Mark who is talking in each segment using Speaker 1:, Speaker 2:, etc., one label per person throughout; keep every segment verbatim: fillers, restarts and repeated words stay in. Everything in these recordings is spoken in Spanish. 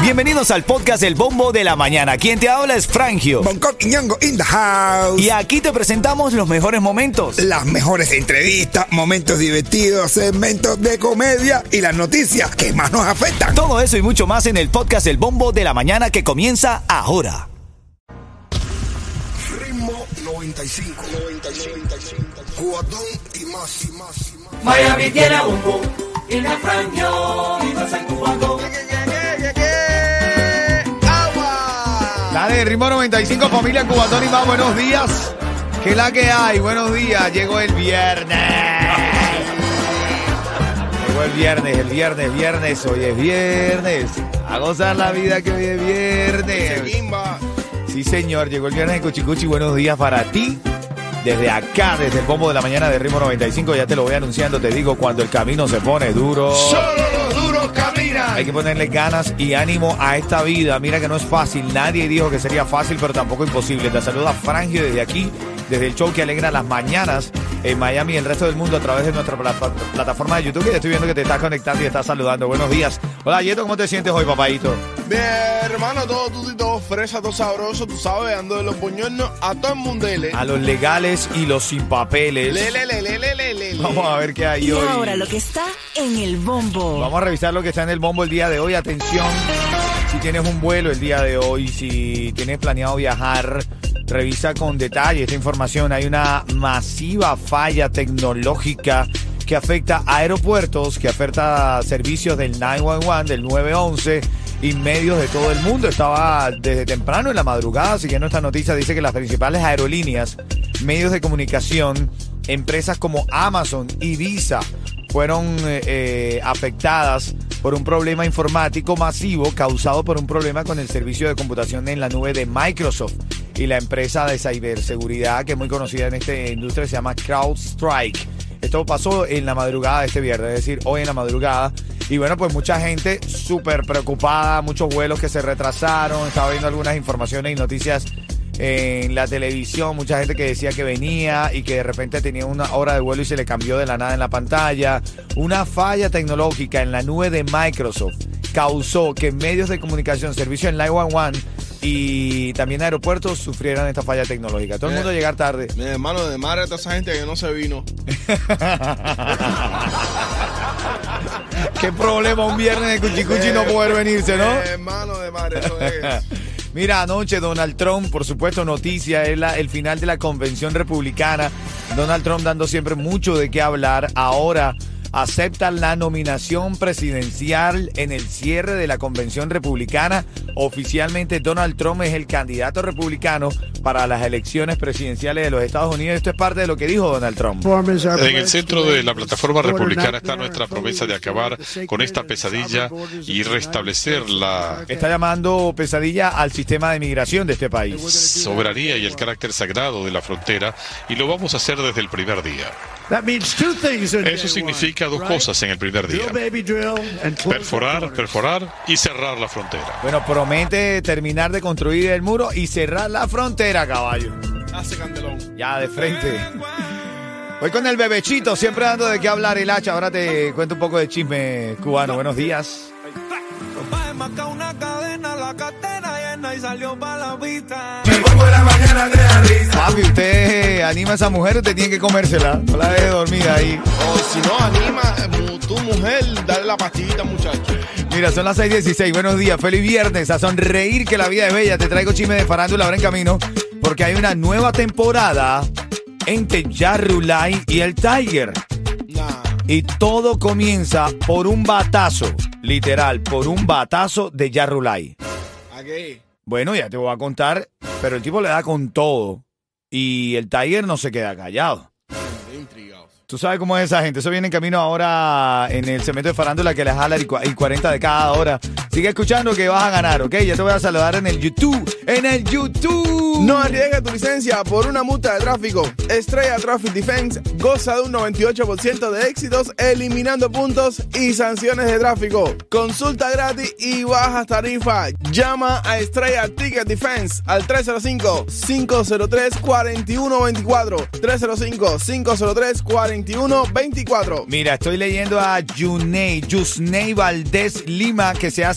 Speaker 1: Bienvenidos al podcast El Bombo de la Mañana. Quien te habla es Frangio.
Speaker 2: Bangkok y Ñongo in the house.
Speaker 1: Y aquí te presentamos los mejores momentos.
Speaker 2: Las mejores entrevistas, momentos divertidos, segmentos de comedia y las noticias que más nos afectan.
Speaker 1: Todo eso y mucho más en el podcast El Bombo de la Mañana que comienza ahora.
Speaker 2: Ritmo noventa y cinco, noventa y cinco, Cubatón y más, y más, y más.
Speaker 3: Miami tiene un boom y la Frangio y vas en Cubatón.
Speaker 4: Dale, Ritmo noventa y cinco, familia Cubatón y más, buenos días. ¿Qué la que hay? Buenos días, llegó el viernes. Llegó el viernes, el viernes, viernes, hoy es viernes. A gozar la vida que hoy es viernes. Sí, señor, llegó el viernes de Cuchicuchi, buenos días para ti. Desde acá, desde el Bombo de la Mañana de Ritmo noventa y cinco, ya te lo voy anunciando, te digo, cuando el camino se pone duro.
Speaker 2: Solo los duros caminan.
Speaker 4: Hay que ponerle ganas y ánimo a esta vida. Mira que no es fácil. Nadie dijo que sería fácil, pero tampoco imposible. Te saluda Frangio desde aquí, desde el show que alegra las mañanas en Miami y el resto del mundo a través de nuestra plat- plataforma de YouTube. Y estoy viendo que te estás conectando y estás saludando. Buenos días. Hola, Yeto, ¿cómo te sientes hoy, papadito?
Speaker 5: Bien, hermano, todo tuti, todo fresa, todo sabroso, tú sabes, ando de los boñornos a todo el mundele.
Speaker 4: A los legales y los sin papeles.
Speaker 5: Le, le, le, le, le, le, le.
Speaker 4: Vamos a ver qué hay
Speaker 6: Y
Speaker 4: hoy.
Speaker 6: ahora lo que está en el bombo.
Speaker 4: Vamos a revisar lo que está en el bombo el día de hoy. Atención, si tienes un vuelo el día de hoy, si tienes planeado viajar, revisa con detalle esta información. Hay una masiva falla tecnológica que afecta a aeropuertos, que afecta a servicios del nueve once, del nueve once y medios de todo el mundo. Estaba desde temprano en la madrugada siguiendo esta noticia. Dice que las principales aerolíneas, medios de comunicación, empresas como Amazon y Visa fueron eh, eh, afectadas por un problema informático masivo causado por un problema con el servicio de computación en la nube de Microsoft y la empresa de ciberseguridad que es muy conocida en esta industria, se llama CrowdStrike. Esto pasó en la madrugada de este viernes, es decir, hoy en la madrugada. Y bueno, pues mucha gente súper preocupada, muchos vuelos que se retrasaron. Estaba viendo algunas informaciones y noticias en la televisión, mucha gente que decía que venía y que de repente tenía una hora de vuelo y se le cambió de la nada en la pantalla. Una falla tecnológica en la nube de Microsoft causó que medios de comunicación, servicios en nueve once y también aeropuertos sufrieran esta falla tecnológica. Todo el mundo llegar tarde.
Speaker 5: Mi hermano, de madre a toda esa gente que no se vino.
Speaker 4: Qué problema un viernes de Cuchicuchi no poder venirse, ¿no?
Speaker 5: Mi hermano, de madre, eso es.
Speaker 4: Mira, anoche Donald Trump, por supuesto, noticia, es la, el final de la convención republicana. Donald Trump dando siempre mucho de qué hablar. Ahora acepta la nominación presidencial en el cierre de la convención republicana. Oficialmente Donald Trump es el candidato republicano para las elecciones presidenciales de los Estados Unidos. Esto es parte de lo que dijo Donald Trump.
Speaker 7: En el centro de la plataforma republicana está nuestra promesa de acabar con esta pesadilla y restablecer la
Speaker 4: Está llamando pesadilla al sistema de migración de este país.
Speaker 7: soberanía y el carácter sagrado de la frontera, y lo vamos a hacer desde el primer día. Eso significa dos cosas en el primer día: perforar, perforar y cerrar la frontera.
Speaker 4: Bueno, promete terminar de construir el muro y cerrar la frontera, caballo.
Speaker 5: Hace candelón.
Speaker 4: Ya, de frente. Voy con el bebechito, siempre dando de qué hablar el hacha. Ahora te cuento un poco de chisme cubano. Buenos días. Papi, usted anima a esa mujer, usted tiene que comérsela. No la deje dormida ahí.
Speaker 5: O si no, anima mu- tu mujer, dale la pastillita, muchacho.
Speaker 4: Mira, son las seis dieciséis. Buenos días, feliz viernes. A sonreír que la vida es bella. Te traigo chisme de farándula ahora en camino, porque hay una nueva temporada entre Ja Rule y el Tiger.
Speaker 5: Nah.
Speaker 4: Y todo comienza por un batazo, literal, por un batazo de Ja Rule.
Speaker 5: ¿A qué?
Speaker 4: Bueno, ya te voy a contar, pero el tipo le da con todo y el Tiger no se queda callado.
Speaker 5: Estoy intrigado.
Speaker 4: Tú sabes cómo es esa gente. Eso viene en camino ahora en el segmento de farándula que les jala y cuarenta de cada hora. Sigue escuchando que vas a ganar, ¿ok? Ya te voy a saludar en el YouTube. ¡En el YouTube!
Speaker 5: No arriesgues tu licencia por una multa de tráfico. Estrella Traffic Defense goza de un noventa y ocho por ciento de éxitos eliminando puntos y sanciones de tráfico. Consulta gratis y bajas tarifas. Llama a Estrella Ticket Defense al tres cero cinco, cinco cero tres, cuatro uno dos cuatro. tres cero cinco, cinco cero tres, cuatro uno dos cuatro.
Speaker 4: Mira, estoy leyendo a Yunei, Yusnei Valdés Lima, que se hace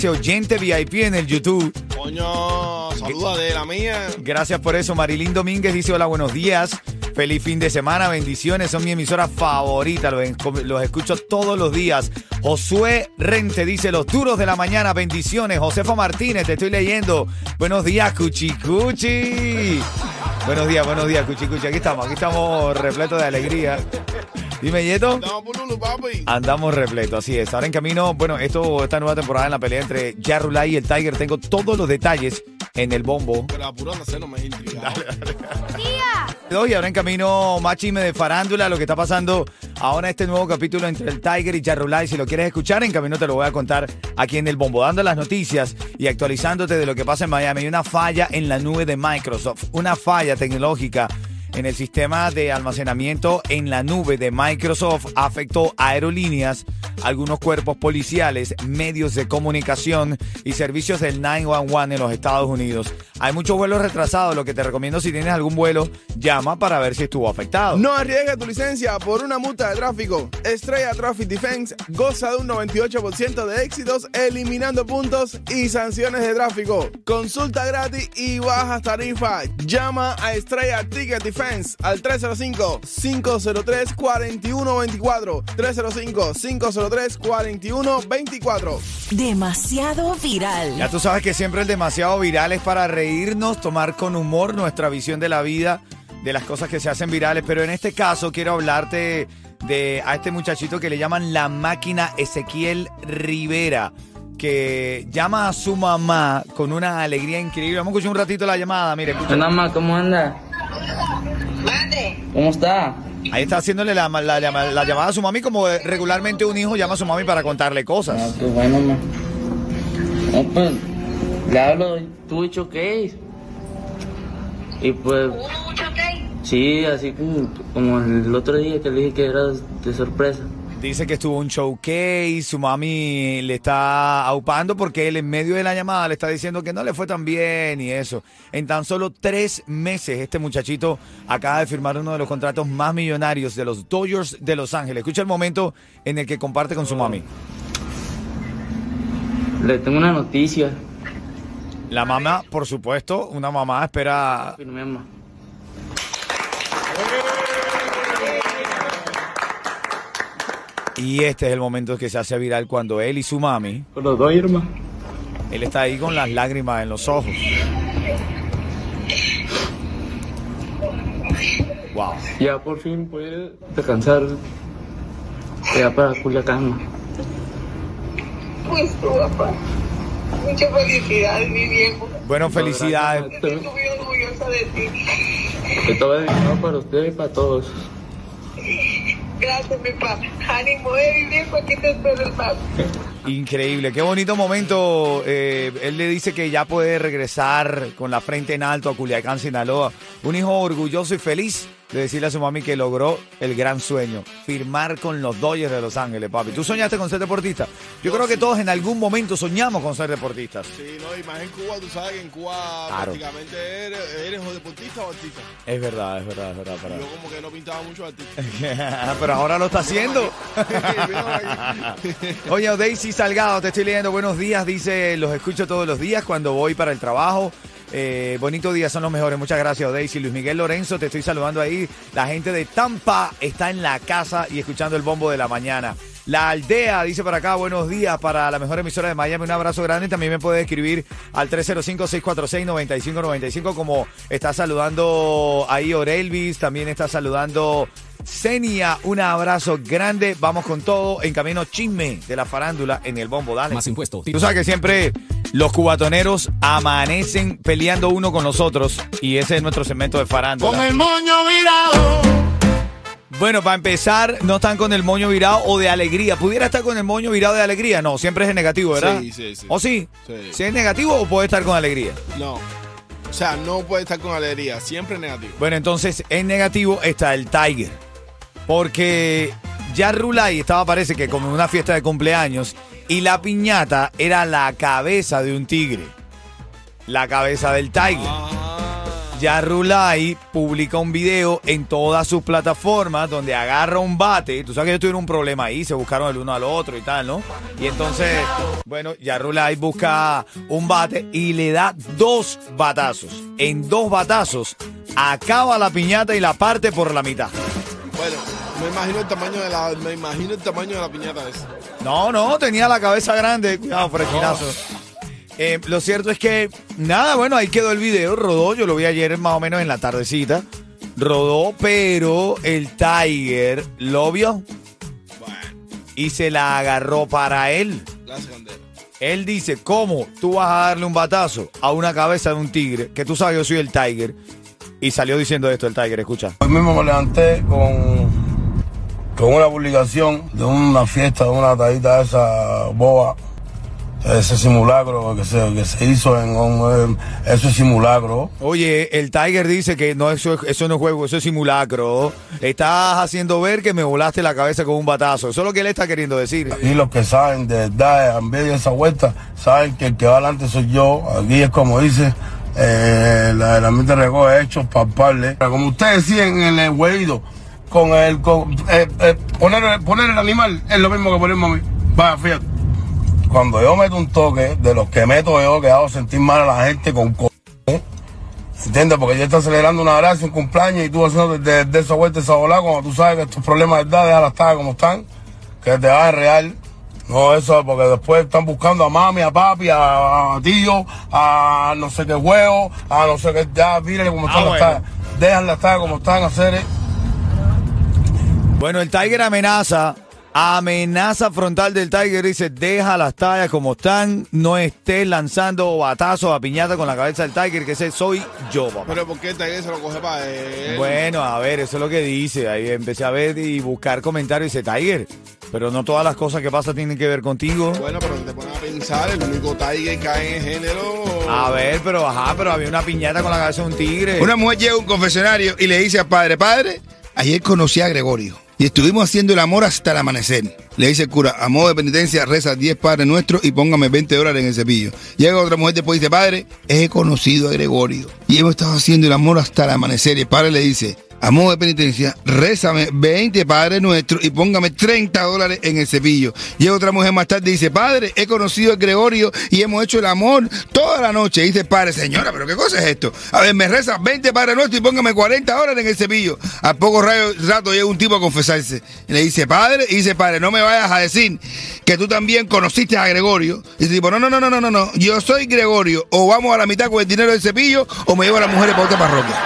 Speaker 4: dice oyente V I P en el YouTube.
Speaker 5: Coño, saluda de la mía.
Speaker 4: Gracias por eso. Marilyn Domínguez dice hola, buenos días. Feliz fin de semana, bendiciones. Son mi emisora favorita, los, los escucho todos los días. Josué Rente dice los duros de la mañana, bendiciones. Josefa Martínez, te estoy leyendo. Buenos días, Cuchi Cuchi. Buenos días, buenos días, Cuchi Cuchi. Aquí estamos, aquí estamos repletos de alegría. Dime, Yeto.
Speaker 5: Andamos por Lulu, papi.
Speaker 4: Andamos repleto, así es. Ahora en camino, bueno, esto, esta nueva temporada en la pelea entre Ja Rule y el Tiger. Tengo todos los detalles en el bombo.
Speaker 5: Pero apurando, no me he intrigado.
Speaker 4: Dale, dale. Y ahora en camino, más chisme de farándula, lo que está pasando ahora este nuevo capítulo entre el Tiger y Ja Rule. Si lo quieres escuchar, en camino te lo voy a contar aquí en el bombo, dando las noticias y actualizándote de lo que pasa en Miami. Hay una falla en la nube de Microsoft, una falla tecnológica en el sistema de almacenamiento en la nube de Microsoft afectó aerolíneas, algunos cuerpos policiales, medios de comunicación y servicios del nueve uno uno en los Estados Unidos. Hay muchos vuelos retrasados, lo que te recomiendo si tienes algún vuelo, llama para ver si estuvo afectado.
Speaker 5: No arriesgues tu licencia por una multa de tráfico. Estrella Traffic Defense goza de un noventa y ocho por ciento de éxitos eliminando puntos y sanciones de tráfico. Consulta gratis y bajas tarifas. Llama a Estrella Ticket Defense al tres cero cinco, cinco cero tres, cuatro uno dos cuatro. tres cero cinco, cinco cero tres, cuatro uno dos cuatro.
Speaker 6: Demasiado viral.
Speaker 4: Ya tú sabes que siempre el demasiado viral es para reírnos, tomar con humor nuestra visión de la vida, de las cosas que se hacen virales, pero en este caso quiero hablarte de a este muchachito que le llaman la máquina Ezequiel Rivera, que llama a su mamá con una alegría increíble. Vamos a escuchar un ratito la llamada, mire, escucha.
Speaker 8: Hola, mamá, ¿cómo anda? ¿Cómo está?
Speaker 4: Ahí está haciéndole la, la, la, la llamada a su mami, como regularmente un hijo llama a su mami para contarle cosas.
Speaker 8: Ah, qué bueno, mamá. No, pues, le hablo, tú y Showcase. Y pues... Sí, así como, como el otro día que le dije que era de sorpresa.
Speaker 4: Dice que estuvo un showcase, su mami le está aupando porque él en medio de la llamada le está diciendo que no le fue tan bien y eso. En tan solo tres meses este muchachito acaba de firmar uno de los contratos más millonarios de los Dodgers de Los Ángeles. Escucha el momento en el que comparte con su mami.
Speaker 8: Le tengo una noticia.
Speaker 4: La mamá, por supuesto, una mamá espera...
Speaker 8: Firmé, mamá.
Speaker 4: Y este es el momento que se hace viral cuando él y su mami...
Speaker 8: Con los dos, hermano.
Speaker 4: Él está ahí con las lágrimas en los ojos. Wow.
Speaker 8: Ya por fin puede descansar. Ya para Culiacán.
Speaker 9: Pues tu papá. Muchas felicidades, mi viejo.
Speaker 4: Bueno, felicidades.
Speaker 9: Estoy muy orgullosa de ti.
Speaker 8: Esto va dedicado para usted y para todos.
Speaker 9: Gracias, mi papá. Ánimo, eh, mi viejo, aquí te espero el paso.
Speaker 4: Increíble, qué bonito momento. Eh, él le dice que ya puede regresar con la frente en alto a Culiacán, Sinaloa. Un hijo orgulloso y feliz de decirle a su mami que logró el gran sueño, firmar con los Dodgers de Los Ángeles, papi. ¿Tú soñaste con ser deportista? Yo creo que todos en algún momento soñamos con ser deportistas.
Speaker 5: Sí, no, y más en Cuba, tú sabes que en Cuba claro. prácticamente eres, eres o deportista o artista.
Speaker 4: Es verdad, es verdad, es verdad. Para...
Speaker 5: Yo como que no pintaba mucho artista.
Speaker 4: Pero ahora lo está haciendo. Oye, Daisy Salgado, te estoy leyendo. Buenos días, dice, los escucho todos los días cuando voy para el trabajo. Eh, bonito día, son los mejores. Muchas gracias, Daisy. Luis Miguel Lorenzo, te estoy saludando ahí. La gente de Tampa está en la casa y escuchando el bombo de la mañana. La Aldea dice por acá, buenos días para la mejor emisora de Miami. Un abrazo grande. También me puede escribir al tres cero cinco, seis cuatro seis, nueve cinco nueve cinco, como está saludando ahí Orelvis. También está saludando Senia. Un abrazo grande. Vamos con todo en camino chisme de la farándula en el bombo. Dale.
Speaker 1: Más impuestos.
Speaker 4: Tú sabes que siempre los cubatoneros amanecen peleando uno con los otros y ese es nuestro segmento de farándula.
Speaker 3: Con el moño virado.
Speaker 4: Bueno, para empezar, no están con el moño virado o de alegría. ¿Pudiera estar con el moño virado de alegría? No, siempre es en negativo, ¿verdad?
Speaker 5: Sí, sí, sí.
Speaker 4: ¿O sí?
Speaker 5: Sí.
Speaker 4: ¿Si es negativo o puede estar con alegría?
Speaker 5: No. O sea, no puede estar con alegría. Siempre es negativo.
Speaker 4: Bueno, entonces, en negativo está el Tiger. Porque Ja Rule estaba, parece que como en una fiesta de cumpleaños y la piñata era la cabeza de un tigre. La cabeza del Tiger.
Speaker 5: Ah.
Speaker 4: ya Rulay publica un video en todas sus plataformas donde agarra un bate. Tú sabes que ellos tuvieron un problema ahí, se buscaron el uno al otro y tal, ¿no? Y entonces, bueno, ya Rulay busca un bate y le da dos batazos. En dos batazos acaba la piñata y la parte por la mitad.
Speaker 5: Bueno, me imagino el tamaño de la, me imagino el tamaño de la piñata esa.
Speaker 4: No, no, tenía la cabeza grande. Cuidado, fresquinazo. Eh, lo cierto es que, nada, bueno, ahí quedó el video, rodó, yo lo vi ayer más o menos en la tardecita, rodó, pero el Tiger lo vio bueno. y se la agarró para él. Él dice, ¿cómo tú vas a darle un batazo a una cabeza de un tigre? Que tú sabes, yo soy el Tiger. Y salió diciendo esto el Tiger, escucha.
Speaker 10: Hoy mismo me levanté con, con una publicación de una fiesta, de una tadita esa boba. Ese simulacro que se, que se hizo en un, eso es simulacro.
Speaker 4: Oye, el Tiger dice que no, eso, eso no es juego, eso es simulacro. Estás haciendo ver que me volaste la cabeza con un batazo. Eso es lo que él está queriendo decir.
Speaker 10: Y los que saben de verdad, en vez de esa vuelta, saben que el que va adelante soy yo. Aquí es como dice, eh, la, la mente recoge hechos palpables. Como ustedes decían en el huevido, con el, con, eh, eh, poner, poner el animal es lo mismo que ponerme a mí. Vaya, fíjate. Cuando yo meto un toque, de los que meto yo, que hago sentir mal a la gente con co... ¿eh? ¿Entiendes? Porque yo estoy celebrando una gracia, un cumpleaños, y tú haciendo de, de esa vuelta, esa volada, cuando tú sabes que estos problemas de verdad, déjalas estar como están, que te vas a real. No, eso, porque después están buscando a mami, a papi, a, a tío, a no sé qué juego, a no sé qué, ya, mírenle cómo están ah, las bueno. tallas. Déjanlas estar como están, a hacer. ¿eh?
Speaker 4: Bueno, el Tiger amenaza. Amenaza frontal del Tiger, dice, deja las tallas como están, no estés lanzando batazos a piñata con la cabeza del Tiger, que ese soy yo, papá.
Speaker 5: Pero ¿por qué el Tiger se lo coge para él?
Speaker 4: Bueno, a ver, eso es lo que dice, ahí empecé a ver y buscar comentarios y dice, Tiger, pero no todas las cosas que pasan tienen que ver contigo.
Speaker 5: Bueno, pero te pones a pensar, el único Tiger que hay en el género...
Speaker 4: A ver, pero ajá, pero había una piñata con la cabeza de un tigre.
Speaker 2: Una mujer llega a un confesionario y le dice al padre, padre, ayer conocí a Gregorio. Y estuvimos haciendo el amor hasta el amanecer. Le dice el cura, a modo de penitencia, reza diez Padres Nuestros y póngame veinte dólares en el cepillo. Llega otra mujer después y dice, padre, he conocido a Gregorio. Y hemos estado haciendo el amor hasta el amanecer. Y el padre le dice, a modo de penitencia, rézame veinte Padres Nuestros y póngame treinta dólares en el cepillo. Llega otra mujer más tarde y dice, padre, he conocido a Gregorio y hemos hecho el amor toda la noche. Y dice el padre, señora, ¿pero qué cosa es esto? A ver, me reza veinte Padres Nuestros y póngame cuarenta dólares en el cepillo. A poco rato llega un tipo a confesarse. Y le dice, padre, y dice, padre, no me vayas a decir que tú también conociste a Gregorio. Y dice, tipo, no, no, no, no, no, no, no, yo soy Gregorio. O vamos a la mitad con el dinero del cepillo o me llevo a las mujeres para otra parroquia.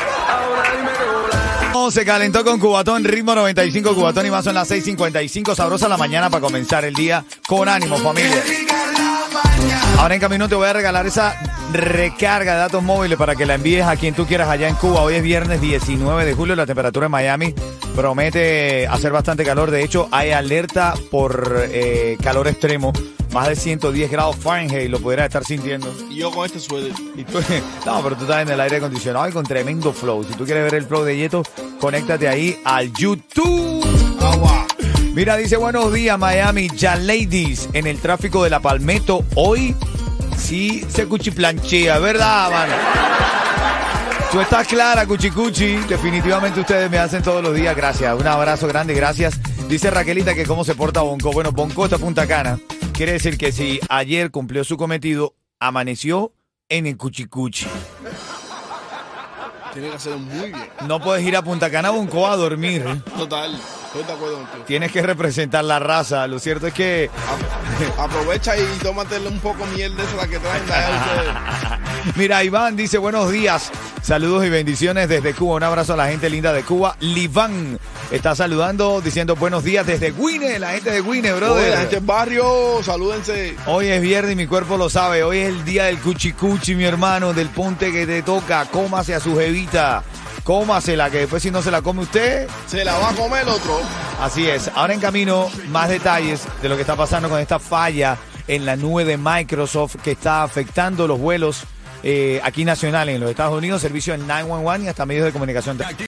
Speaker 4: Se calentó con Cubatón, ritmo noventa y cinco, Cubatón y más son las seis cincuenta y cinco, sabrosa la mañana para comenzar el día con ánimo, familia. Ahora en camino te voy a regalar esa recarga de datos móviles para que la envíes a quien tú quieras allá en Cuba. Hoy es viernes diecinueve de julio, la temperatura en Miami promete hacer bastante calor. De hecho, hay alerta por eh, calor extremo. Más de ciento diez grados Fahrenheit lo pudieras estar sintiendo.
Speaker 5: Y yo con este suéter.
Speaker 4: Y tú, no, pero tú estás en el aire acondicionado y con tremendo flow. Si tú quieres ver el flow de Yeto, conéctate ahí al YouTube.
Speaker 5: Agua.
Speaker 4: Mira, dice, buenos días, Miami. Ya, ladies, en el tráfico de la Palmetto, hoy sí se cuchiplanchea, ¿verdad, mano? Tú estás clara, cuchicuchi. Definitivamente ustedes me hacen todos los días. Gracias. Un abrazo grande, gracias. Dice Raquelita que cómo se porta Bonco. Bueno, Bonco está Punta Cana. Quiere decir que si ayer cumplió su cometido, amaneció en el cuchicuchi.
Speaker 5: Tiene que hacerlo muy bien.
Speaker 4: No puedes ir a Punta Cana, Bonco, a dormir.
Speaker 5: Total. Estoy de acuerdo contigo.
Speaker 4: Tienes que representar la raza. Lo cierto es que...
Speaker 5: Aprovecha y tómatele un poco miel de esa la que traen de allá ustedes.
Speaker 4: Mira, Iván dice, buenos días. Saludos y bendiciones desde Cuba. Un abrazo a la gente linda de Cuba. Liván está saludando, diciendo buenos días desde Guine. La gente de Guine, brother.
Speaker 5: Oye, la gente del barrio, salúdense.
Speaker 4: Hoy es viernes y mi cuerpo lo sabe. Hoy es el día del cuchicuchi, mi hermano, del ponte que te toca. Cómase a su jevita. Cómasela, que después si no se la come usted,
Speaker 5: se la va a comer el otro.
Speaker 4: Así es. Ahora en camino, más detalles de lo que está pasando con esta falla en la nube de Microsoft que está afectando los vuelos eh, aquí nacionales en los Estados Unidos, servicio en nueve uno uno y hasta medios de comunicación.